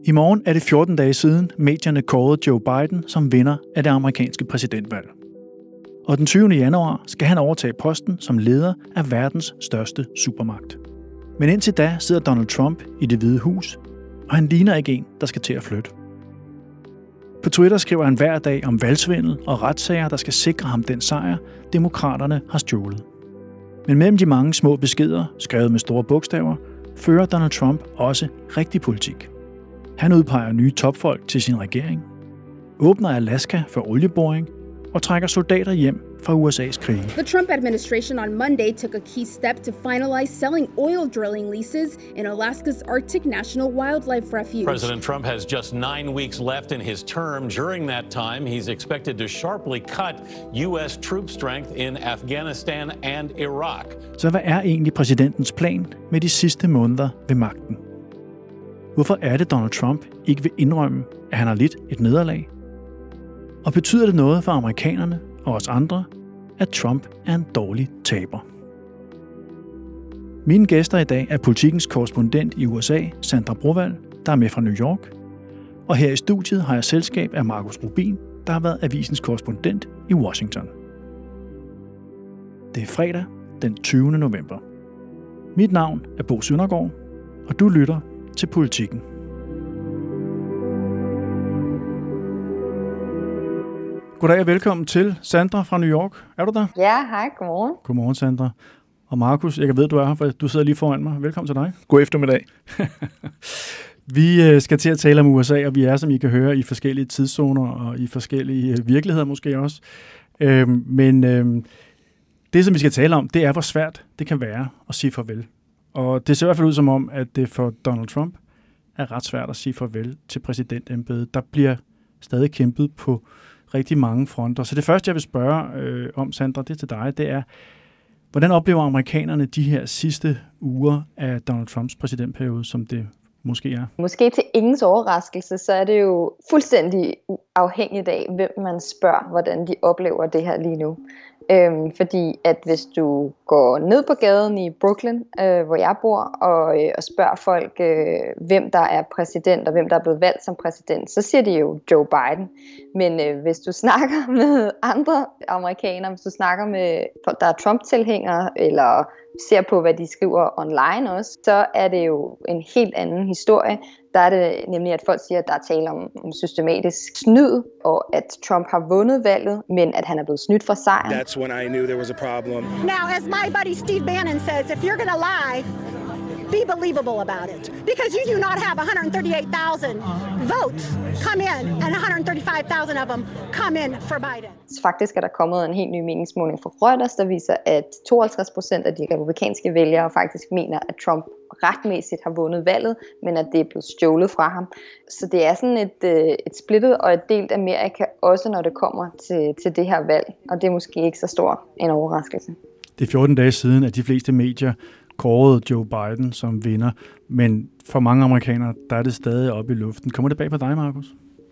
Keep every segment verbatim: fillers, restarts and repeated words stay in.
I morgen er det fjorten dage siden, medierne kårede Joe Biden som vinder af det amerikanske præsidentvalg. Og den tyvende januar skal han overtage posten som leder af verdens største supermagt. Men indtil da sidder Donald Trump i Det Hvide Hus, og han ligner ikke en, der skal til at flytte. På Twitter skriver han hver dag om valgsvindel og retssager, der skal sikre ham den sejr, demokraterne har stjålet. Men mellem de mange små beskeder, skrevet med store bogstaver, fører Donald Trump også rigtig politik. Han udpeger nye topfolk til sin regering, åbner Alaska for olieboring og trækker soldater hjem fra U S A's krige. The Trump administration on Monday took a key step to finalize selling oil drilling leases in Alaska's Arctic National Wildlife Refuge. President Trump has just nine weeks left in his term. During that time, he's expected to sharply cut U S troop strength in Afghanistan and Iraq. Så hvad er egentlig præsidentens plan med de sidste måneder ved magten? Hvorfor er det, Donald Trump ikke vil indrømme, at han har lidt et nederlag? Og betyder det noget for amerikanerne og os andre, at Trump er en dårlig taber? Mine gæster i dag er Politikens korrespondent i U S A, Sandra Brovad, der er med fra New York. Og her i studiet har jeg selskab af Markus Rubin, der har været avisens korrespondent i Washington. Det er fredag den tyvende november. Mit navn er Bo Søndergaard, og du lytter til Politikken. Goddag og velkommen til Sandra fra New York. Er du der? Ja, hej. Godmorgen. Godmorgen, Sandra. Og Markus, jeg ved, du er her, for du sidder lige foran mig. Velkommen til dig. God eftermiddag. Vi skal til at tale om U S A, og vi er, som I kan høre, i forskellige tidszoner og i forskellige virkeligheder måske også. Men det, som vi skal tale om, det er, hvor svært det kan være at sige farvel. Og det ser i hvert fald ud som om, at det for Donald Trump er ret svært at sige farvel til præsidentembedet. Der bliver stadig kæmpet på rigtig mange fronter. Så det første, jeg vil spørge øh, om, Sandra, det er til dig, det er, hvordan oplever amerikanerne de her sidste uger af Donald Trumps præsidentperiode, som det måske er? Måske til ingens overraskelse, så er det jo fuldstændig afhængigt af, hvem man spørger, hvordan de oplever det her lige nu. Øhm, fordi at hvis du går ned på gaden i Brooklyn, øh, hvor jeg bor, og, øh, og spørger folk, øh, hvem der er præsident, og hvem der er blevet valgt som præsident, så siger de jo Joe Biden. Men øh, hvis du snakker med andre amerikanere, hvis du snakker med folk, der er Trump-tilhængere, eller ser på, hvad de skriver online også, så er det jo en helt anden historie. Der er det nemlig, at folk siger, at der er tale om, om systematisk snyd, og at Trump har vundet valget, men at han er blevet snydt for sejren. That's when I knew there was a problem. Now, as my buddy Steve Bannon says, if you're going to lie, be believable about it. Because you do not have one hundred thirty-eight thousand votes come in, and one hundred thirty-five thousand of them come in for Biden. Faktisk er der kommet en helt ny meningsmåling fra Reuters, der viser, at tooghalvtreds procent af de republikanske vælgere faktisk mener, at Trump retmæssigt har vundet valget, men at det er blevet stjålet fra ham. Så det er sådan et, et splittet og et delt Amerika, også når det kommer til, til det her valg. Og det er måske ikke så stor en overraskelse. Det er fjorten dage siden, at de fleste medier kårede Joe Biden som vinder, men for mange amerikanere, der er det stadig oppe i luften. Kommer det bag på dig, Markus?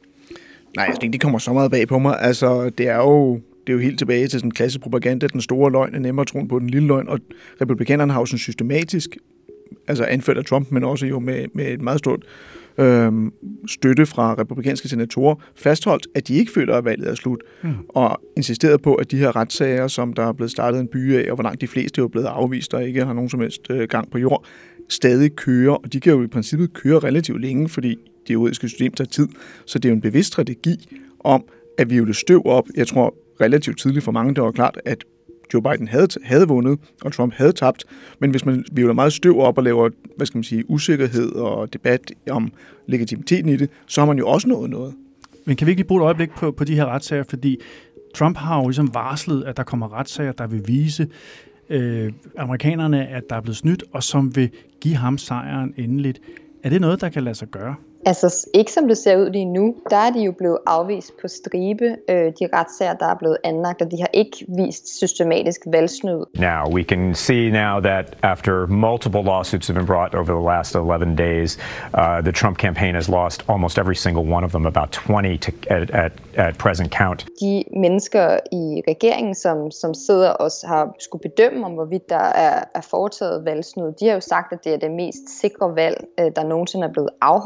Nej, jeg synes, det kommer så meget bag på mig. Altså, det er jo, det er jo helt tilbage til sådan klassisk propaganda. Den store løgn er nemmere troen på den lille løgn, og republikanerne har jo sådan systematisk, altså anført af Trump, men også jo med, med et meget stort øhm, støtte fra republikanske senatorer, fastholdt, at de ikke føler, at valget er slut, mm. og insisteret på, at de her retssager, som der er blevet startet en by af, og hvor langt de fleste er blevet afvist, og ikke har nogen som helst øh, gang på jord, stadig kører, og de kan jo i princippet køre relativt længe, fordi det juridiske system tager tid. Så det er jo en bevidst strategi om, at vi ville støv op. Jeg tror relativt tidligt for mange, det var klart, at Joe Biden havde, havde vundet, og Trump havde tabt. Men hvis man vivler meget støv op og laver, hvad skal man sige, usikkerhed og debat om legitimiteten i det, så har man jo også nået noget. Men kan vi ikke lige bruge et øjeblik på, på de her retssager? Fordi Trump har jo ligesom varslet, at der kommer retssager, der vil vise øh, amerikanerne, at der er blevet snydt, og som vil give ham sejren endeligt. Er det noget, der kan lade sig gøre? Altså ikke som det ser ud lige nu, der er de jo blevet afvist på stribe, øh, de retssager, der er blevet anlagt, og de har ikke vist systematisk valgsnyd. Now we can see now that after multiple lawsuits have been brought over the last eleven days, uh, the Trump campaign has lost almost every single one of them, about twenty to, at, at, at present count. De mennesker i regeringen, som, som sidder og har skulle bedømme, om hvorvidt der er, er foretaget valgsnyd, de har jo sagt, at det er det mest sikre valg, der nogensinde er blevet afholdt i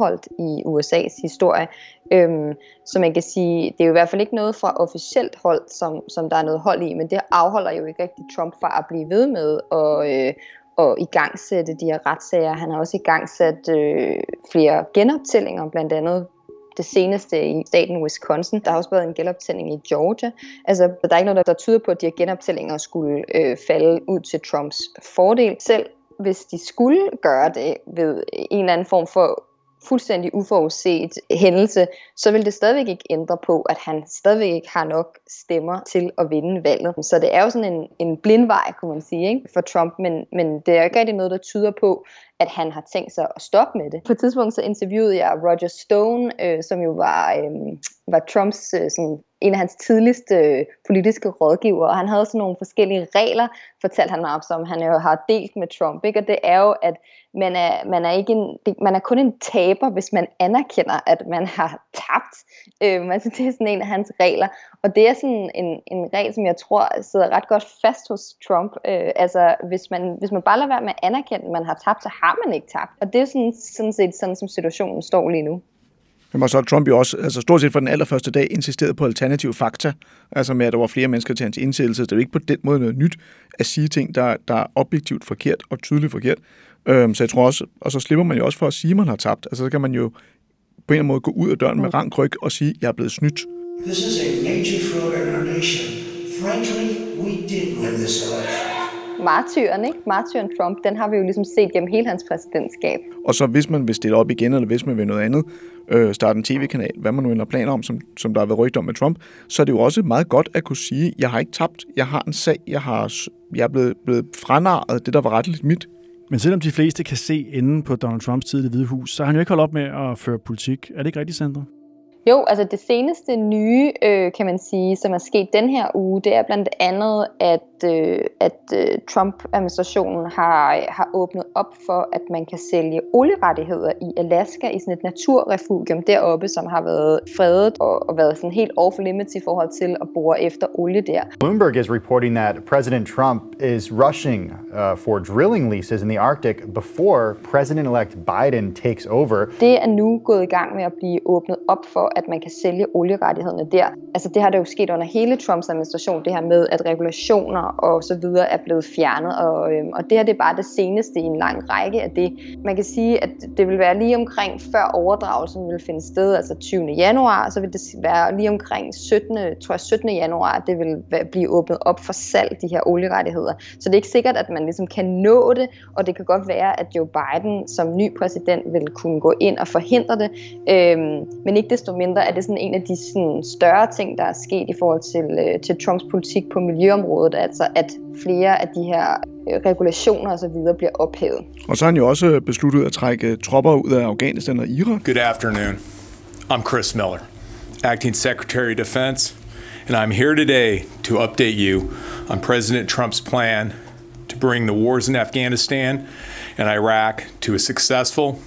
i U S A's historie. Øhm, så man kan sige, det er jo i hvert fald ikke noget fra officielt hold, som, som der er noget hold i, men det afholder jo ikke rigtig Trump fra at blive ved med og, øh, og igangsætte de her retssager. Han har også igangsat øh, flere genoptællinger, blandt andet det seneste i staten Wisconsin. Der har også været en genoptælling i Georgia. Altså, der er ikke noget, der tyder på, at de her genoptællinger skulle øh, falde ud til Trumps fordel. Selv hvis de skulle gøre det ved en eller anden form for fuldstændig uforudset hændelse, så vil det stadigvæk ikke ændre på, at han stadigvæk ikke har nok stemmer til at vinde valget. Så det er jo sådan en, en blindvej, kunne man sige, ikke, for Trump, men, men det er ikke rigtig noget, der tyder på, at han har tænkt sig at stoppe med det. På et tidspunkt så interviewede jeg Roger Stone, øh, som jo var, øh, var Trumps øh, sådan, en af hans tidligste øh, politiske rådgivere, og han havde sådan nogle forskellige regler, fortalte han mig om, som han jo har delt med Trump, ikke? Og det er jo, at man er, man er, ikke en, man er kun en taber, hvis man anerkender, at man har tabt. Øh, altså, det er sådan en af hans regler, og det er sådan en, en regel, som jeg tror sidder ret godt fast hos Trump. Øh, altså, hvis man, hvis man bare lader være med at anerkende, at man har tabt, så har man ikke tabt. Og det er sådan, sådan set sådan, som situationen står lige nu. Men så Trump jo også, altså stort set fra den allerførste dag, insisteret på alternative fakta, altså med, at der var flere mennesker til hans indsættelse. Det er jo ikke på den måde noget nyt at sige ting, der, der er objektivt forkert og tydeligt forkert. Øhm, så jeg tror også, og så slipper man jo også for at sige, at man har tabt. Altså så kan man jo på en eller anden måde gå ud af døren med rank ryg og sige, at jeg er blevet snydt. This is a major fraud in our nation. Frankly, we did win this election. Martyren, ikke? Martyren Trump, den har vi jo ligesom set gennem hele hans præsidentskab. Og så hvis man vil stille op igen, eller hvis man vil noget andet, øh, starte en tv-kanal, hvad man nu ender planer om, som, som der har været rygter om med Trump, så er det jo også meget godt at kunne sige, jeg har ikke tabt, jeg har en sag, jeg, har, jeg er blevet, blevet franarret, det der var retteligt mit. Men selvom de fleste kan se enden på Donald Trumps tid i Det Hvide Hus, så har han jo ikke holdt op med at føre politik. Er det ikke rigtigt, Sandra? Jo, altså det seneste nye, øh, kan man sige, som er sket den her uge, det er blandt andet, at, øh, at øh, Trump-administrationen har, har åbnet op for, at man kan sælge olierettigheder i Alaska i sådan et naturrefugium deroppe, som har været fredet og, og været sådan helt off limits i forhold til at bore efter olie der. Bloomberg is reporting that President Trump is rushing uh, for drilling leases in the Arctic before President-elect Biden takes over. Det er nu gået i gang med at blive åbnet op for, at man kan sælge olierettighederne der. Altså det har det jo sket under hele Trumps administration, det her med, at regulationer og så videre er blevet fjernet, og, øhm, og det her det er bare det seneste i en lang række af det. Man kan sige, at det vil være lige omkring før overdragelsen vil finde sted, altså tyvende januar, så vil det være lige omkring syttende, tror jeg, syttende januar, det vil blive åbnet op for salg, de her olierettigheder. Så det er ikke sikkert, at man ligesom kan nå det, og det kan godt være, at Joe Biden som ny præsident vil kunne gå ind og forhindre det, øhm, men ikke desto mindre er det sådan en af de sådan, større ting, der er sket i forhold til, øh, til Trumps politik på miljøområdet, altså at flere af de her øh, regulationer og så videre bliver ophævet. Og så har han jo også besluttet at trække tropper ud af Afghanistan og Irak. Good afternoon. I'm Chris Miller, Acting Secretary of Defense, and I'm here today to update you on President Trump's plan to bring the wars in Afghanistan and Iraq to a successful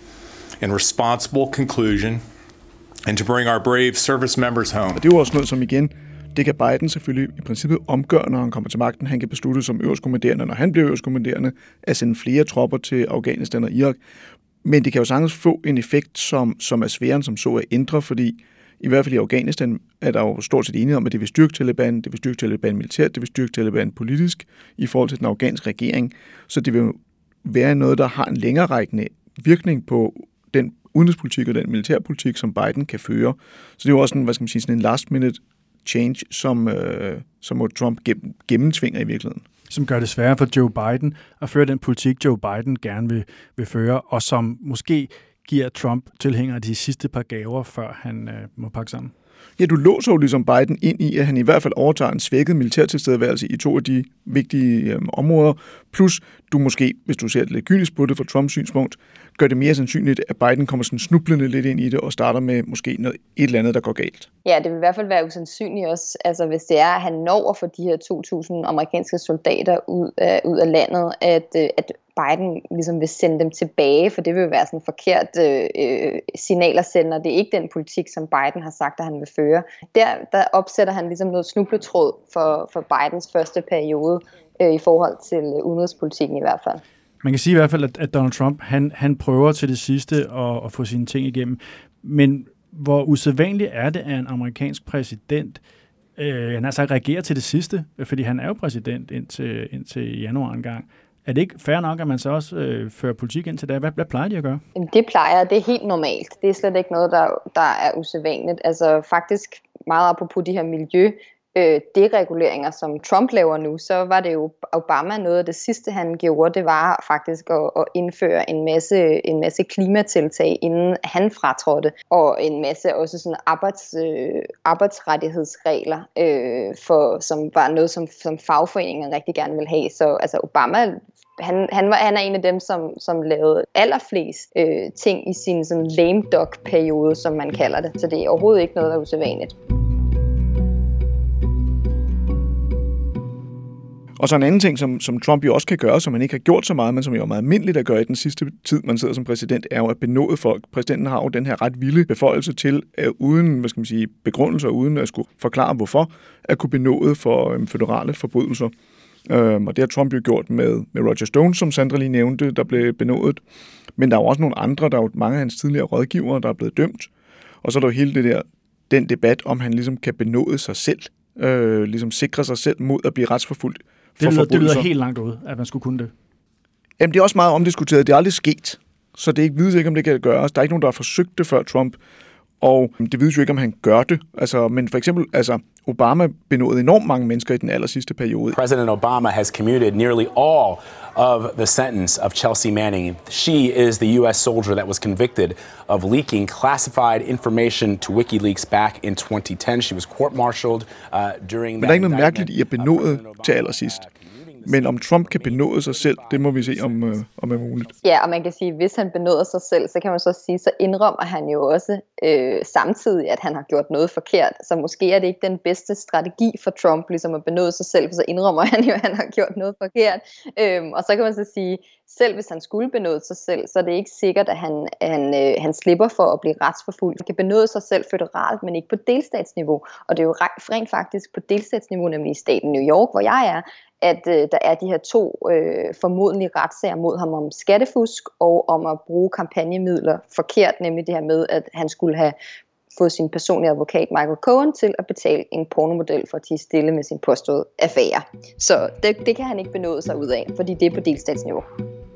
and responsible conclusion, and to bring our brave service members home. Og det er jo også noget, som igen, det kan Biden selvfølgelig i princippet omgøre, når han kommer til magten. Han kan beslutte som øverstkommanderende, når han bliver øverstkommanderende, at sende flere tropper til Afghanistan og Irak. Men det kan jo sagtens få en effekt, som, som er sværere som så at ændre, fordi i hvert fald i Afghanistan er der jo stort set enighed om, at det vil styrke Taliban, det vil styrke Taliban militært, det vil styrke Taliban politisk i forhold til den afghanske regering. Så det vil jo være noget, der har en længererækkende virkning på den udenrigspolitik og den militærpolitik, som Biden kan føre. Så det er jo også en, hvad skal man sige, sådan en last minute change, som, øh, som Trump gennemtvinger i virkeligheden. Som gør det sværere for Joe Biden at føre den politik, Joe Biden gerne vil, vil føre, og som måske giver Trump tilhængere de sidste par gaver, før han øh, må pakke sammen. Ja, du låser jo ligesom Biden ind i, at han i hvert fald overtager en svækket militærtilstedeværelse i to af de vigtige øhm, områder, plus du måske, hvis du ser det lidt kynisk på det fra Trumps synspunkt, gør det mere sandsynligt, at Biden kommer sådan snublende lidt ind i det og starter med måske noget, et eller andet, der går galt. Ja, det vil i hvert fald være usandsynligt også, altså hvis det er, at han når at få de her to tusind amerikanske soldater ud af, ud af landet, at, at Biden ligesom vil sende dem tilbage, for det vil jo være sådan en forkert øh, signal at sende, og det er ikke den politik, som Biden har sagt, at han vil føre. Der, der opsætter han ligesom noget snubletråd for, for Bidens første periode øh, i forhold til udenrigspolitikken i hvert fald. Man kan sige i hvert fald, at, at Donald Trump, han, han prøver til det sidste at, at få sine ting igennem. Men hvor usædvanligt er det, at en amerikansk præsident, øh, han altså reagerer til det sidste, fordi han er jo præsident indtil, indtil januar engang. Er det ikke fair nok, at man så også øh, fører politik ind til det? Hvad, hvad plejer de at gøre? Det plejer, det er helt normalt. Det er slet ikke noget, der, der er usædvanligt. Altså faktisk meget apropos de her miljø, øh, dereguleringer, som Trump laver nu, så var det jo Obama noget af det sidste, han gjorde, det var faktisk at, at indføre en masse, en masse klimatiltag, inden han fratrådte, og en masse også sådan arbejds, øh, arbejdsrettighedsregler, øh, for, som var noget, som, som fagforeningerne rigtig gerne ville have. Så altså Obama, Han, han, var, han er en af dem, som, som lavede allerflest øh, ting i sin sådan lame duck-periode, som man kalder det. Så det er overhovedet ikke noget, der er usædvanligt. Og så en anden ting, som, som Trump jo også kan gøre, som han ikke har gjort så meget, men som jo er meget almindeligt at gøre i den sidste tid, man sidder som præsident, er jo at benåde folk. Præsidenten har jo den her ret vilde beføjelse til, at uden hvad skal man sige, begrundelser, uden at skulle forklare hvorfor, at kunne benåde for øhm, føderale forbrydelser. Øhm, og det har Trump jo gjort med, med Roger Stone, som Sandra lige nævnte, der blev benådet. Men der er jo også nogle andre, der er jo mange af hans tidligere rådgivere, der er blevet dømt. Og så er der jo hele det der, den debat, om han ligesom kan benåde sig selv, øh, ligesom sikre sig selv mod at blive retsforfulgt. Det lyder, det lyder helt langt ud, at man skulle kunne det. Jamen, det er også meget omdiskuteret. Det er aldrig sket, så det er ikke vides ikke, om det kan gøres. Der er ikke nogen, der har forsøgt det før Trump, og det vides jo ikke, om han gør det. Altså, men for eksempel, altså, Obama benådede enormt mange mennesker i den aller sidste periode. President Obama has commuted nearly all of the sentence of Chelsea Manning. She is the U S soldier that was convicted of leaking classified information to WikiLeaks back in twenty ten. She was court-martialed uh, during that. Men der er ikke noget mærkeligt i at benåde til allersidst. Men om Trump kan benåde sig selv, det må vi se, om, øh, om er muligt. Ja, og man kan sige, at hvis han benåder sig selv, så kan man så sige, så indrømmer han jo også øh, samtidig, at han har gjort noget forkert. Så måske er det ikke den bedste strategi for Trump, ligesom at benåde sig selv, for så indrømmer han jo, at han har gjort noget forkert. Øhm, og så kan man så sige, selv hvis han skulle benåde sig selv, så er det ikke sikkert, at han, han, øh, han slipper for at blive retsforfulgt. Han kan benåde sig selv føderalt, men ikke på delstatsniveau. Og det er jo rent faktisk på delstatsniveau, nemlig i staten New York, hvor jeg er, at øh, der er de her to øh, formodentlige retssager mod ham om skattefusk og om at bruge kampagnemidler forkert, nemlig det her med, at han skulle have fået sin personlige advokat Michael Cohen til at betale en pornomodel for at tie stille med sin påståede affære. Så det, det kan han ikke benåde sig ud af, fordi det er på delstatsniveau.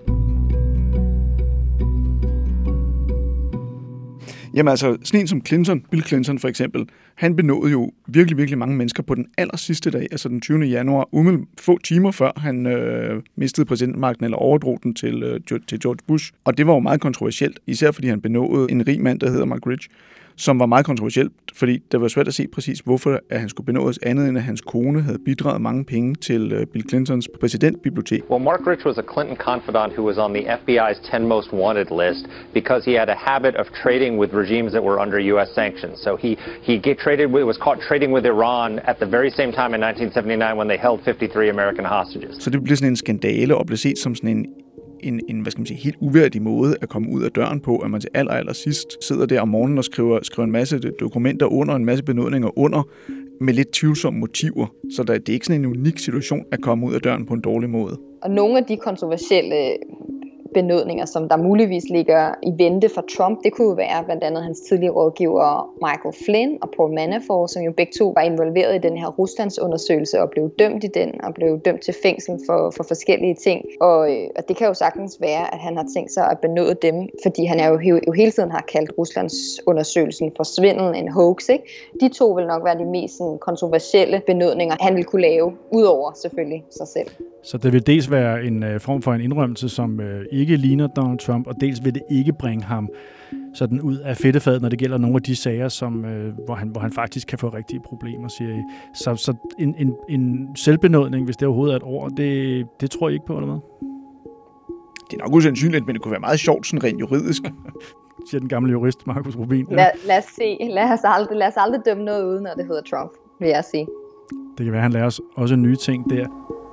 Jamen altså, sådan en som Clinton, Bill Clinton for eksempel, han benåede jo virkelig, virkelig mange mennesker på den aller sidste dag, altså den tyvende januar, umiddelbart få timer før han øh, mistede præsidentmagten eller overdrog den til, øh, til George Bush. Og det var jo meget kontroversielt, især fordi han benåede en rig mand, der hedder Mark Rich, som var meget kontroversielt, fordi det var svært at se præcis, hvorfor at han skulle benådes andet, end at hans kone havde bidraget mange penge til Bill Clintons præsidentbibliotek. Well, Mark Rich was a Clinton confidant who was on the F B I's ten most wanted list because he had a habit of trading with regimes that were under U S sanctions. So he he get traded with, was caught trading with Iran at the very same time in nineteen seventy-nine when they held fifty-three American hostages. Så det blev sådan en skandale og blev set som sådan en En, en, hvad skal man sige, helt uværdig måde at komme ud af døren på, at man til aller, aller sidst sidder der om morgenen og skriver, skriver en masse dokumenter under, en masse benådninger under, med lidt tvivlsomme motiver. Så der, det er ikke sådan en unik situation at komme ud af døren på en dårlig måde. Og nogle af de kontroversielle benådninger, som der muligvis ligger i vente for Trump, det kunne jo være blandt andet hans tidligere rådgiver Michael Flynn og Paul Manafort, som jo begge to var involveret i den her Ruslands undersøgelse og blev dømt i den, og blev dømt til fængsel for, for forskellige ting. Og, og det kan jo sagtens være, at han har tænkt sig at benåde dem, fordi han er jo, jo hele tiden har kaldt Ruslands undersøgelsen for svindel, en hoax, ikke? De to vil nok være de mest sådan, kontroversielle benådninger, han vil kunne lave, udover selvfølgelig sig selv. Så det vil dels være en øh, form for en indrømmelse, som øh, ikke ligner Donald Trump, og dels vil det ikke bringe ham sådan ud af fedtefadet, når det gælder nogle af de sager, som, øh, hvor, han, hvor han faktisk kan få rigtige problemer, siger I. Så, så en, en, en selvbenådning, hvis det overhovedet er et ord, det, det tror jeg ikke på, eller hvad? Det er nok usandsynligt, men det kunne være meget sjovt, sådan rent juridisk. Siger den gamle jurist, Markus Rubin. Ja. Lad, lad os se. Lad os, aldrig, lad os aldrig dømme noget uden, når det hedder Trump, vil jeg sige. Det kan være, han lærer os også nye ting der.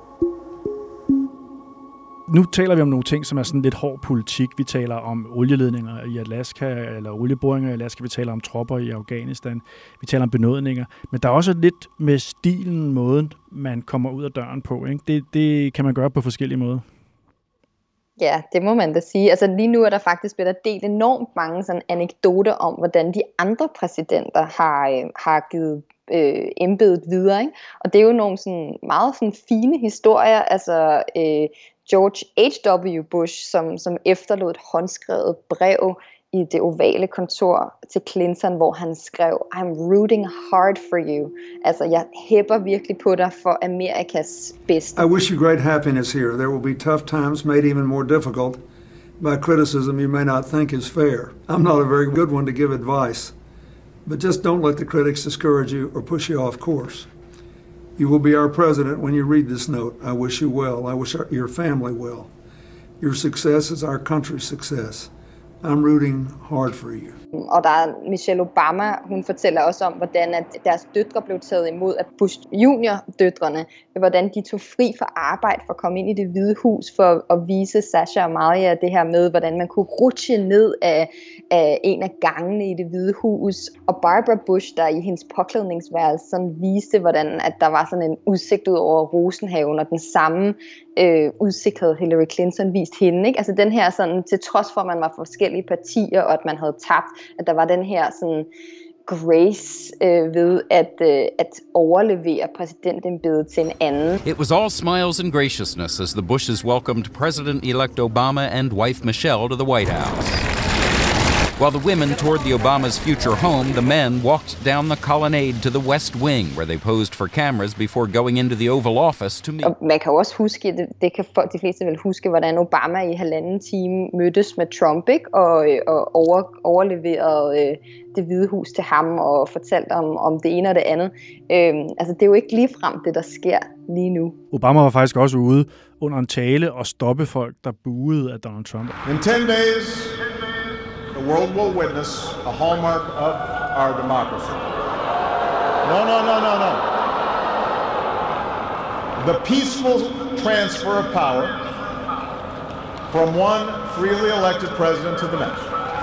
Nu taler vi om nogle ting, som er sådan lidt hård politik. Vi taler om olieledninger i Alaska, eller olieboringer i Alaska. Vi taler om tropper i Afghanistan. Vi taler om benådninger. Men der er også lidt med stilen, måden, man kommer ud af døren på. Ikke? Det, det kan man gøre på forskellige måder. Ja, det må man da sige. Altså lige nu er der faktisk blevet delt enormt mange sådan anekdoter om, hvordan de andre præsidenter har, øh, har givet øh, embedet videre, ikke? Og det er jo nogle sådan meget sådan fine historier. Altså øh, George H W Bush, som, som efterlod et håndskrevet brev i det ovale kontor til Clinton, hvor han skrev, I'm rooting hard for you. Altså, jeg hæpper virkelig på dig for Amerikas bedste. I wish you great happiness here. There will be tough times made even more difficult by criticism you may not think is fair. I'm not a very good one to give advice, but just don't let the critics discourage you or push you off course. You will be our president when you read this note. I wish you well. I wish our, your family well. Your success is our country's success. I'm rooting hard for you. Og der er Michelle Obama, hun fortæller også om, hvordan at deres døtre blev taget imod af Bush junior-døtrene, hvordan de tog fri fra arbejde for at komme ind i Det Hvide Hus for at vise Sasha og Malia det her med, hvordan man kunne rutsche ned af, af en af gangene i Det Hvide Hus. Og Barbara Bush, der i hendes påklædningsværelse sådan viste, hvordan at der var sådan en udsigt ud over Rosenhaven, og den samme øh, udsigt havde Hillary Clinton vist hende, ikke? Altså den her sådan, til trods for, at man var forskellige partier, og at man havde tabt, at der var den her sådan grace øh, ved at, øh, at overlevere præsidentembedet til en anden. It was all smiles and graciousness as the Bushes welcomed President-elect Obama and wife Michelle to the White House. While the women toured the Obama's future home, the men walked down the colonnade to the West Wing, where they posed for cameras before going into the Oval Office to meet. Og man kan også huske, det, det kan folk, de fleste vel huske, hvordan Obama i halvanden time mødtes med Trump, ikke? Og, og over, overleverede øh, Det Hvide Hus til ham og fortalte om, om det ene og det andet. Øhm, altså det er jo ikke ligefrem det, der sker lige nu. Obama var faktisk også ude under en tale og stoppe folk, der buede af Donald Trump. In ten days, the world will witness a hallmark of our democracy. No, no, no, no, no. The peaceful transfer of power from one freely elected president to the next.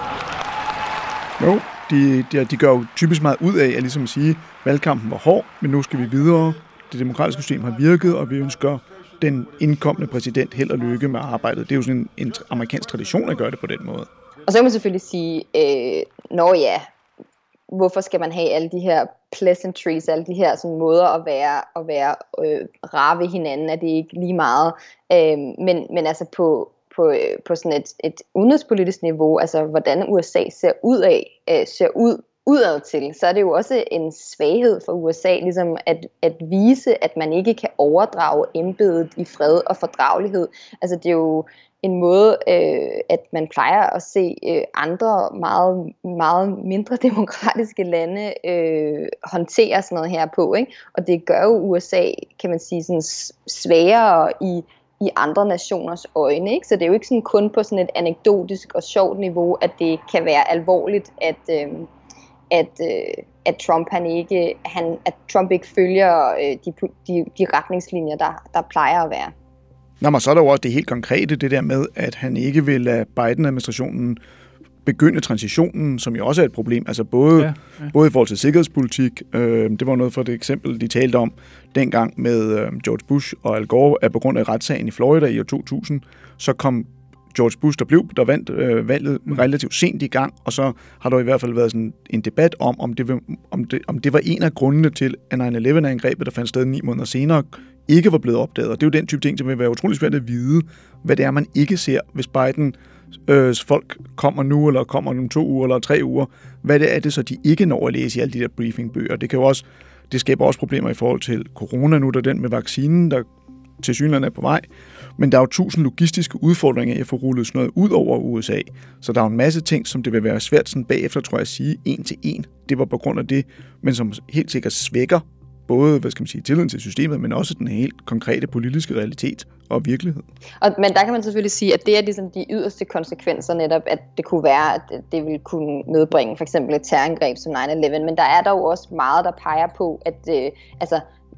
Jo, de, de, de gør jo typisk meget ud af at ligesom sige, valgkampen var hård, men nu skal vi videre. Det demokratiske system har virket, og vi ønsker den indkommende præsident held og lykke med arbejdet. Det er jo sådan en, en amerikansk tradition at gøre det på den måde. Og så kan man selvfølgelig sige, øh, nå ja, hvorfor skal man have alle de her pleasantries, alle de her sådan måder at være, at være øh, rare ved hinanden, er det ikke lige meget. Øh, men, men altså på, på, på sådan et, et udenrigspolitisk niveau, altså hvordan U S A ser ud af, øh, ser ud udad til, så er det jo også en svaghed for U S A, ligesom at, at vise, at man ikke kan overdrage embedet i fred og fordragelighed. Altså det er jo en måde, øh, at man plejer at se øh, andre meget, meget mindre demokratiske lande øh, håndtere sådan noget her på, ikke? Og det gør jo U S A, kan man sige, sådan svagere i, i andre nationers øjne, ikke? Så det er jo ikke sådan kun på sådan et anekdotisk og sjovt niveau, at det kan være alvorligt, at øh, at, øh, at Trump han ikke han at Trump ikke følger øh, de, de, de retningslinjer, der, der plejer at være. Nå, men så er der jo også det helt konkrete, det der med, at han ikke vil lade Biden-administrationen begynde transitionen, som jo også er et problem. Altså både, ja, ja. både i forhold til sikkerhedspolitik, øh, det var noget for det eksempel, de talte om dengang med øh, George Bush og Al Gore, at på grund af retssagen i Florida i år to tusind, så kom George Bush, der blev, der vandt øh, valget relativt sent i gang, og så har der i hvert fald været sådan en debat om, om det, om det, om det var en af grundene til, at nine eleven-angrebet, der fandt sted ni måneder senere, ikke var blevet opdaget. Og det er jo den type ting, som vil være utrolig svært at vide, hvad det er, man ikke ser, hvis Biden øh, folk kommer nu, eller kommer om to uger, eller tre uger. Hvad det er det, så de ikke når at læse i alle de der briefingbøger. Det kan jo også, det skaber også problemer i forhold til corona nu, der den med vaccinen, der til synligheden er på vej. Men der er jo tusind logistiske udfordringer i at få rullet sådan noget ud over U S A. Så der er jo en masse ting, som det vil være svært sådan bagefter, tror jeg, at sige en til en. Det var på grund af det, men som helt sikkert svækker både, hvad skal man sige, tilliden til systemet, men også den helt konkrete politiske realitet og virkelighed. Og, men der kan man selvfølgelig sige, at det er ligesom de yderste konsekvenser netop, at det kunne være, at det ville kunne medbringe for eksempel et terrorangreb som nine eleven. Men der er dog også meget, der peger på, at øh, altså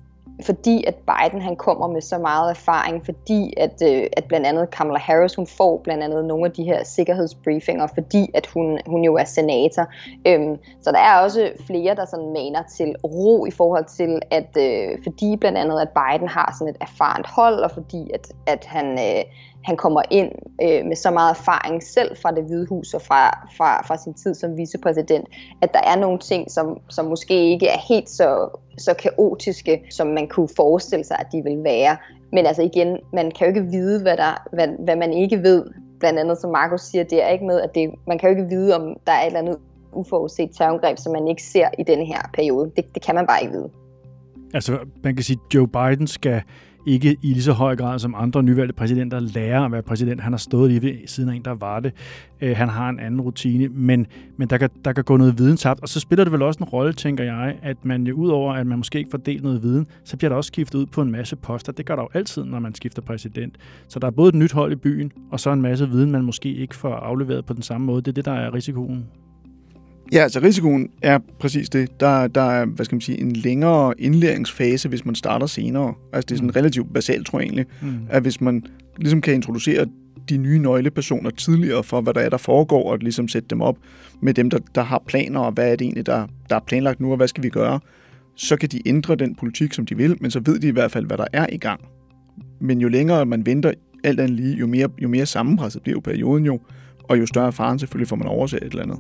fordi at Biden han kommer med så meget erfaring, fordi at, øh, at blandt andet Kamala Harris, hun får blandt andet nogle af de her sikkerhedsbriefinger, fordi at hun, hun jo er senator. Øhm, så der er også flere, der sådan maner til ro i forhold til, at øh, fordi blandt andet at Biden har sådan et erfarent hold, og fordi at, at han, øh, han kommer ind øh, med så meget erfaring selv fra Det Hvide Hus og fra, fra, fra sin tid som vicepræsident, at der er nogle ting, som, som måske ikke er helt så, så kaotiske, som man kunne forestille sig, at de vil være. Men altså igen, man kan jo ikke vide, hvad, der, hvad, hvad man ikke ved. Blandt andet, som Markus siger, det er ikke med, at det, man kan jo ikke vide, om der er et eller andet uforudset terrorangreb, som man ikke ser i denne her periode. Det, det kan man bare ikke vide. Altså, man kan sige, at Joe Biden skal ikke i lige så høj grad som andre nyvalgte præsidenter lære at være præsident. Han har stået lige ved siden af en, der var det. Uh, han har en anden rutine, men, men der, kan, der kan gå noget viden tabt. Og så spiller det vel også en rolle, tænker jeg, at man jo udover, at man måske ikke får delt noget viden, så bliver der også skiftet ud på en masse poster. Det gør der jo altid, når man skifter præsident. Så der er både et nyt hold i byen, og så en masse viden, man måske ikke får afleveret på den samme måde. Det er det, der er risikoen. Ja, altså risikoen er præcis det. Der, der er, hvad skal man sige, en længere indlæringsfase, hvis man starter senere. Altså det er sådan relativt basalt, tror jeg egentlig, mm. at hvis man ligesom kan introducere de nye nøglepersoner tidligere for, hvad der er, der foregår, og ligesom sætte dem op med dem, der, der har planer, og hvad er det egentlig, der, der er planlagt nu, og hvad skal vi gøre, så kan de ændre den politik, som de vil, men så ved de i hvert fald, hvad der er i gang. Men jo længere man venter, alt andet lige, jo mere, jo mere sammenpresset bliver jo perioden jo, og jo større faren selvfølgelig får man overset et eller andet.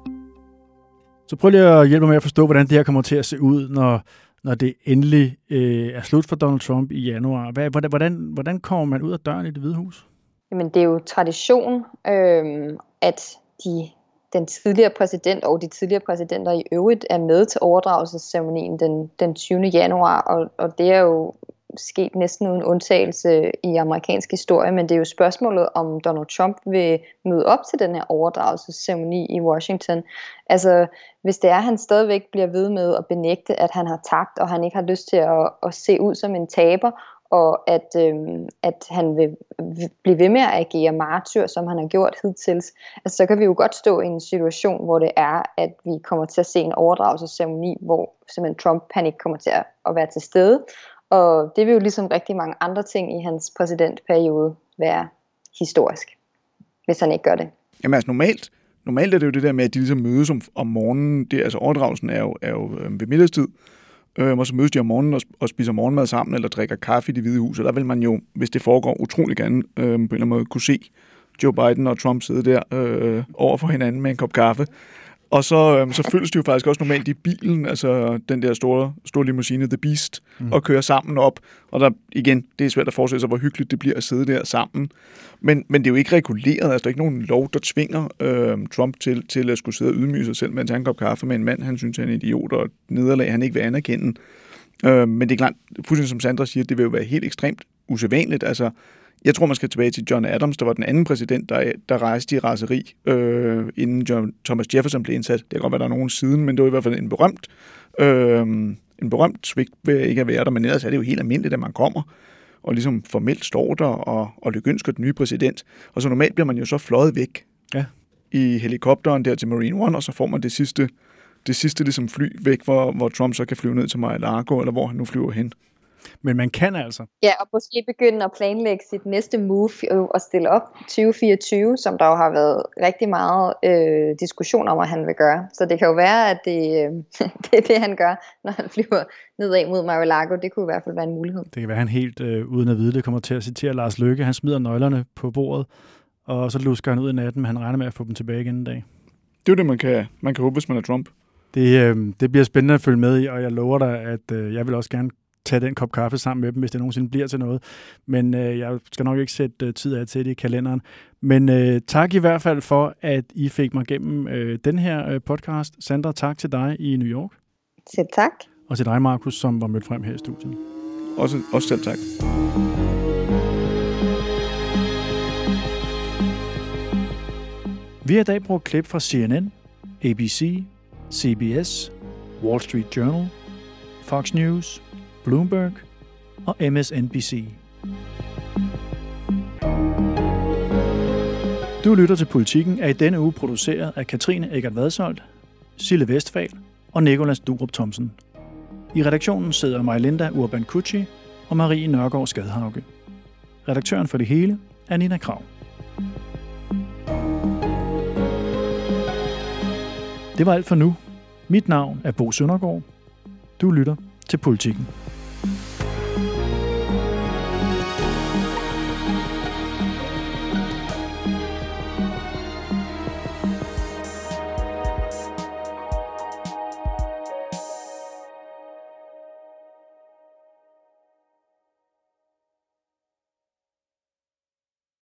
Så prøv lige at hjælpe mig med at forstå, hvordan det her kommer til at se ud, når, når det endelig øh, er slut for Donald Trump i januar. Hvad, hvordan, hvordan kommer man ud af døren i Det Hvide Hus? Jamen, det er jo tradition, øh, at de, den tidligere præsident og de tidligere præsidenter i øvrigt er med til overdragelsesceremonien den, den tyvende januar, og, og det er jo sket næsten uden undtagelse i amerikansk historie, men det er jo spørgsmålet, om Donald Trump vil møde op til den her overdragelsesceremoni i Washington. Altså, hvis det er, at han stadigvæk bliver ved med at benægte, at han har tabt, og han ikke har lyst til at, at se ud som en taber, og at, øhm, at han vil, vil blive ved med at agere martyr, som han har gjort hidtil, altså, så kan vi jo godt stå i en situation, hvor det er, at vi kommer til at se en overdragelsesceremoni, hvor simpelthen Trump han ikke kommer til at, at være til stede. Og det vil jo ligesom rigtig mange andre ting i hans præsidentperiode være historisk, hvis han ikke gør det. Jamen altså normalt, normalt er det jo det der med, at de ligesom mødes om, om morgenen. Det, altså overdragelsen er jo, er jo øh, ved middagstid, øh, og så mødes de om morgenen og, og spiser morgenmad sammen, eller drikker kaffe i Det Hvide Hus. Og der vil man jo, hvis det foregår utrolig gerne, øh, på en eller anden måde kunne se Joe Biden og Trump sidde der øh, over for hinanden med en kop kaffe. Og så, øhm, så følges de jo faktisk også normalt i bilen, altså den der store, store limousine, The Beast, mm. og kører sammen op. Og der, igen, det er svært at forestille sig, hvor hyggeligt det bliver at sidde der sammen. Men, men det er jo ikke reguleret, altså der er ikke nogen lov, der tvinger øhm, Trump til, til at skulle sidde og ydmyge sig selv, mens han kop kaffe med en mand, han synes, han er en idiot, og et nederlag, han ikke vil anerkende. Øhm, men det er klart, fuldstændig som Sandra siger, det vil jo være helt ekstremt usædvanligt, altså. Jeg tror, man skal tilbage til John Adams, der var den anden præsident, der, der rejste i raseri, øh, inden John, Thomas Jefferson blev indsat. Det kan godt være, der er nogen siden, men det var i hvert fald en berømt, øh, en berømt svigt ved ikke at være der. Men ellers er det jo helt almindeligt, at man kommer og ligesom formelt står der og, og lykønsker den nye præsident. Og så normalt bliver man jo så fløjet væk ja. i helikopteren der til Marine One, og så får man det sidste, det sidste ligesom fly væk, hvor, hvor Trump så kan flyve ned til Mar-a-Lago, eller hvor han nu flyver hen. Men man kan altså. Ja, og måske begynde at planlægge sit næste move og stille op tyve fireogtyve, som der jo har været rigtig meget øh, diskussion om, at han vil gøre. Så det kan jo være, at det, øh, det er det, han gør, når han flyver nedad mod Mar-a-Lago. Det kunne i hvert fald være en mulighed. Det kan være, han helt øh, uden at vide det kommer til at citere Lars Løkke. Han smider nøglerne på bordet, og så lusker han ud i natten, men han regner med at få dem tilbage igen en dag. Det er jo det, man kan, man kan håbe, hvis man er Trump. Det, øh, det bliver spændende at følge med i, og jeg lover dig, at øh, jeg vil også gerne tage den kop kaffe sammen med dem, hvis det nogensinde bliver til noget. Men øh, jeg skal nok ikke sætte øh, tid af til det i kalenderen. Men øh, tak i hvert fald for, at I fik mig gennem øh, den her øh, podcast. Sandra, tak til dig i New York. Selv tak. Og til dig, Markus, som var mødt frem her i studiet. Også, også selv tak. Vi har i dag brugt klip fra C N N, A B C, C B S, Wall Street Journal, Fox News, Bloomberg og M S N B C. Du lytter til Politikken er i denne uge produceret af Katrine Eggert Vadsholt, Sille Vestfald og Nicolas Durup Thomsen. I redaktionen sidder Majlinda Urban Kucci og Marie Nørgaard Skadhauge. Redaktøren for det hele er Nina Krav. Det var alt for nu. Mit navn er Bo Søndergaard. Du lytter til Politikken.